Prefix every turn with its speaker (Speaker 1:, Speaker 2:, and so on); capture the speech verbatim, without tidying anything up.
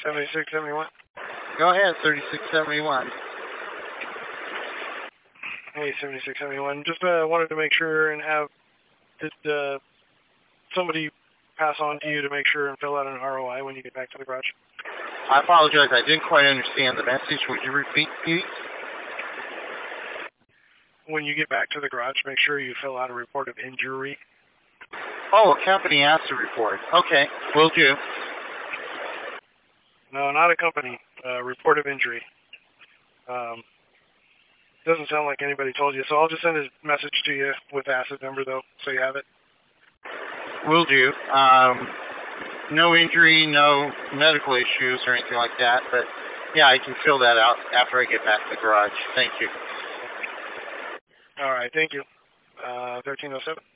Speaker 1: seventy-six seventy-one.
Speaker 2: Go ahead, thirty-six seventy-one.
Speaker 1: Hey, seventy-six seventy-one. Just uh, wanted to make sure and have did, uh, somebody pass on to you to make sure and fill out an R O I when you get back to the garage.
Speaker 2: I apologize. I didn't quite understand the message. Would you repeat, please?
Speaker 1: When you get back to the garage, make sure you fill out a report of injury.
Speaker 2: Oh, a company has to report. Okay, will do.
Speaker 1: No, not a company. Uh, report of injury. Um, doesn't sound like anybody told you, so I'll just send a message to you with asset number, though, so you have it.
Speaker 2: Will do. Um, no injury, no medical issues or anything like that, but yeah, I can fill that out after I get back to the garage. Thank you.
Speaker 1: All right, thank you. Uh, thirteen oh seven.